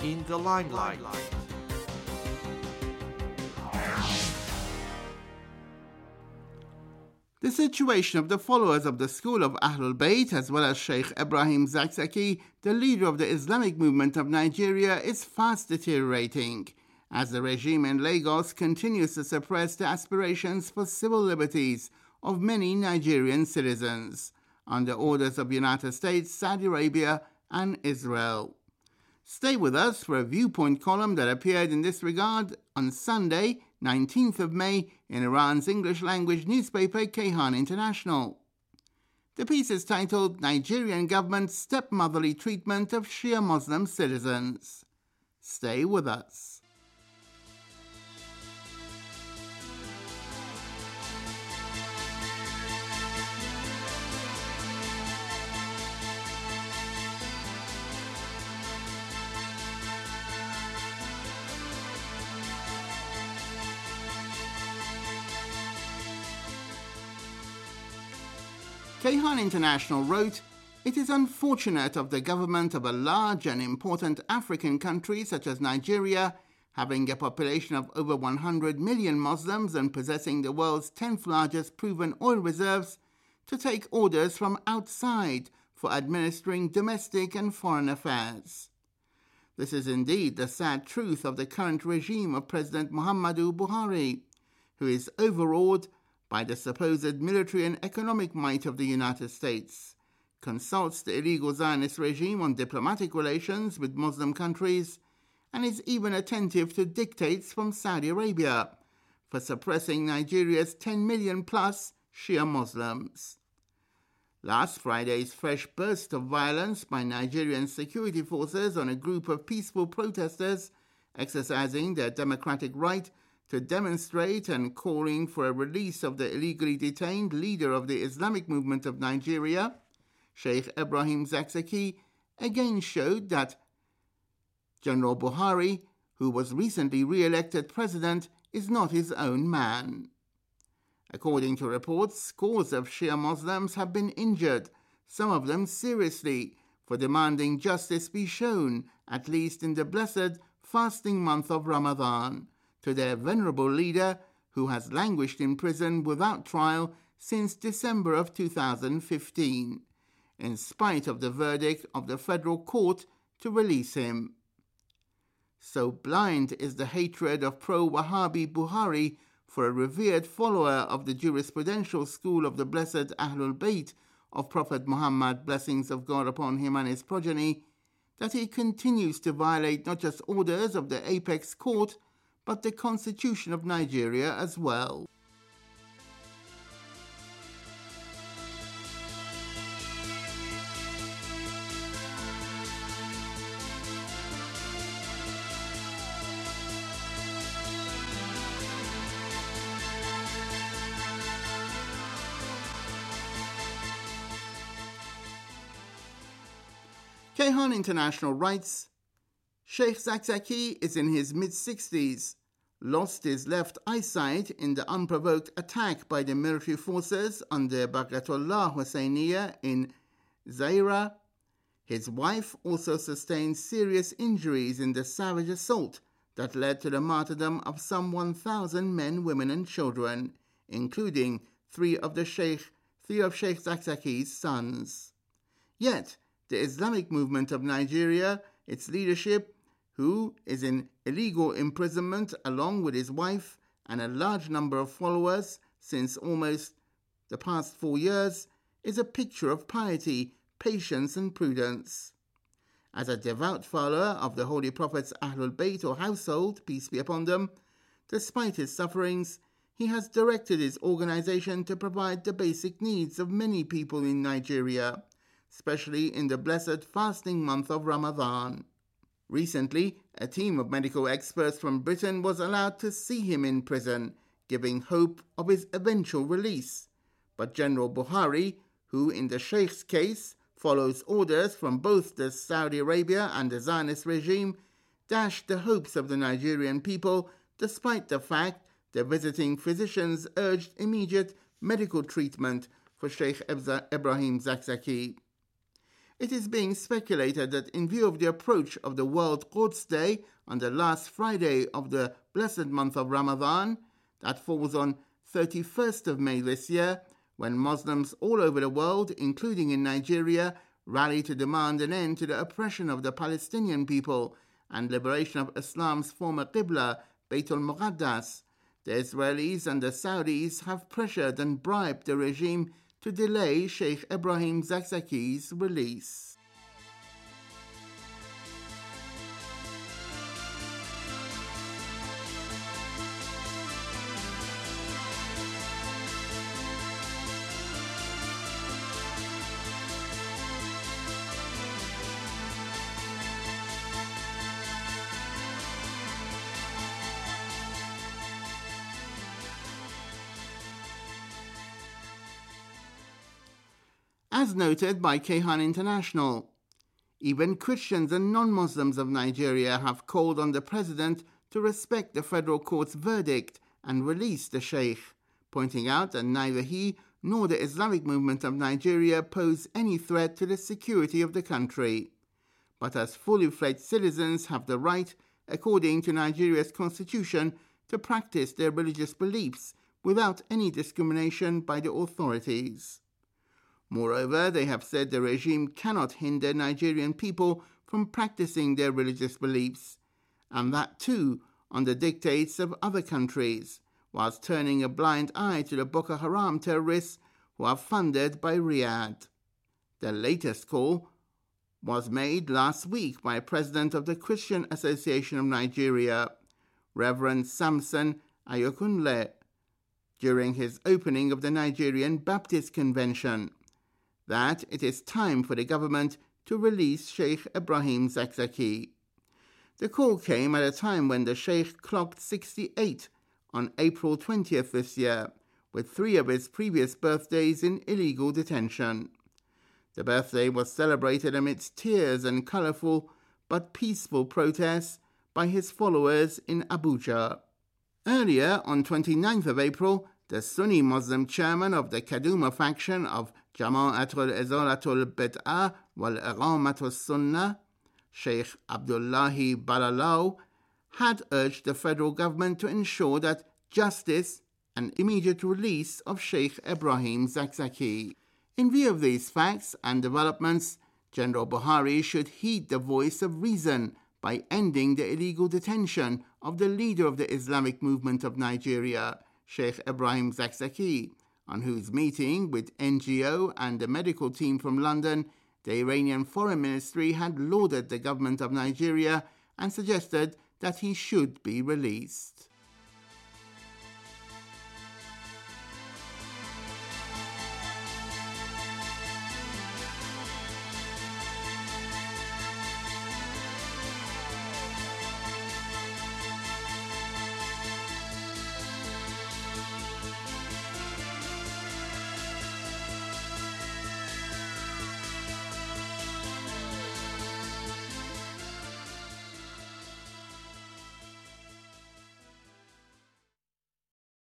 in the limelight. The situation of the followers of the school of Ahlul Bayt, as well as Sheikh Ebrahim Zakzaki, the leader of the Islamic movement of Nigeria, is fast deteriorating, as the regime in Lagos continues to suppress the aspirations for civil liberties of many Nigerian citizens, under orders of the United States, Saudi Arabia, and Israel. Stay with us for a viewpoint column that appeared in this regard on Sunday, 19th of May, in Iran's English-language newspaper Kayhan International. The piece is titled Nigerian Government Stepmotherly Treatment of Shia Muslim Citizens. Stay with us. Kayhan International wrote, "It is unfortunate of the government of a large and important African country such as Nigeria, having a population of over 100 million Muslims and possessing the world's 10th largest proven oil reserves, to take orders from outside for administering domestic and foreign affairs. This is indeed the sad truth of the current regime of President Muhammadu Buhari, who is overawed by the supposed military and economic might of the United States, consults the illegal Zionist regime on diplomatic relations with Muslim countries, and is even attentive to dictates from Saudi Arabia for suppressing Nigeria's 10 million plus Shia Muslims." Last Friday's fresh burst of violence by Nigerian security forces on a group of peaceful protesters exercising their democratic right to demonstrate and calling for a release of the illegally detained leader of the Islamic movement of Nigeria, Sheikh Ebrahim Zakzaki, again showed that General Buhari, who was recently re-elected president, is not his own man. According to reports, scores of Shia Muslims have been injured, some of them seriously, for demanding justice be shown, at least in the blessed fasting month of Ramadan, to their venerable leader, who has languished in prison without trial since December of 2015, in spite of the verdict of the federal court to release him. So blind is the hatred of pro-Wahhabi Buhari for a revered follower of the jurisprudential school of the blessed Ahlul Bayt of Prophet Muhammad, blessings of God upon him and his progeny, that he continues to violate not just orders of the apex court, but the Constitution of Nigeria as well. Kayhan International writes, Sheikh Zakzaki is in his mid-60s, lost his left eyesight in the unprovoked attack by the military forces under Baghatullah Husseiniya in Zaira. His wife also sustained serious injuries in the savage assault that led to the martyrdom of some 1,000 men, women, and children, including three of Sheikh Zakzaki's sons. Yet, the Islamic movement of Nigeria, its leadership, who is in illegal imprisonment along with his wife and a large number of followers since almost the past 4 years, is a picture of piety, patience, and prudence. As a devout follower of the Holy Prophet's Ahlul Bayt or household, peace be upon them, despite his sufferings, he has directed his organization to provide the basic needs of many people in Nigeria, especially in the blessed fasting month of Ramadan. Recently, a team of medical experts from Britain was allowed to see him in prison, giving hope of his eventual release. But General Buhari, who in the Sheikh's case follows orders from both the Saudi Arabia and the Zionist regime, dashed the hopes of the Nigerian people, despite the fact the visiting physicians urged immediate medical treatment for Sheikh Ebrahim Zakzaki. It is being speculated that in view of the approach of the World Quds Day on the last Friday of the blessed month of Ramadan, that falls on 31st of May this year, when Muslims all over the world, including in Nigeria, rally to demand an end to the oppression of the Palestinian people and liberation of Islam's former Qibla, Bayt al-Muqaddas, the Israelis and the Saudis have pressured and bribed the regime to delay Sheikh Ebrahim Zakzaki's release. As noted by Kayhan International, even Christians and non-Muslims of Nigeria have called on the president to respect the federal court's verdict and release the sheikh, pointing out that neither he nor the Islamic movement of Nigeria pose any threat to the security of the country, but as fully fledged citizens have the right, according to Nigeria's constitution, to practice their religious beliefs without any discrimination by the authorities. Moreover, they have said the regime cannot hinder Nigerian people from practicing their religious beliefs, and that too on the dictates of other countries, whilst turning a blind eye to the Boko Haram terrorists who are funded by Riyadh. The latest call was made last week by President of the Christian Association of Nigeria, Reverend Samson Ayokunle, during his opening of the Nigerian Baptist Convention, that it is time for the government to release Sheikh Ebrahim Zakzaki. The call came at a time when the Sheikh clocked 68 on April 20th this year, with 3 of his previous birthdays in illegal detention. The birthday was celebrated amidst tears and colourful but peaceful protests by his followers in Abuja. Earlier, on 29th of April, the Sunni Muslim chairman of the Kaduma faction of Jama'atul Izalatul Bid'ah wal Iqamatul Sunnah, Sheikh Abdullahi Balalau, had urged the federal government to ensure that justice and immediate release of Sheikh Ebrahim Zakzaki. In view of these facts and developments, General Buhari should heed the voice of reason by ending the illegal detention of the leader of the Islamic movement of Nigeria, Sheikh Ebrahim Zakzaki, on whose meeting with NGO and the medical team from London, the Iranian Foreign Ministry had lauded the government of Nigeria and suggested that he should be released.